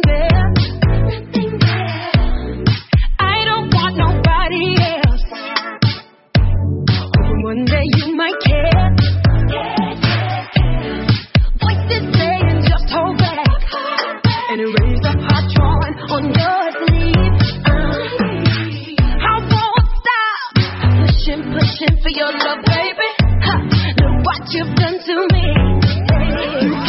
I don't want nobody else. Hoping one day you might care. Voices saying just hold back and erase the heart drawing on your sleeve. I won't stop pushing for your love, baby. Look what you've done to me.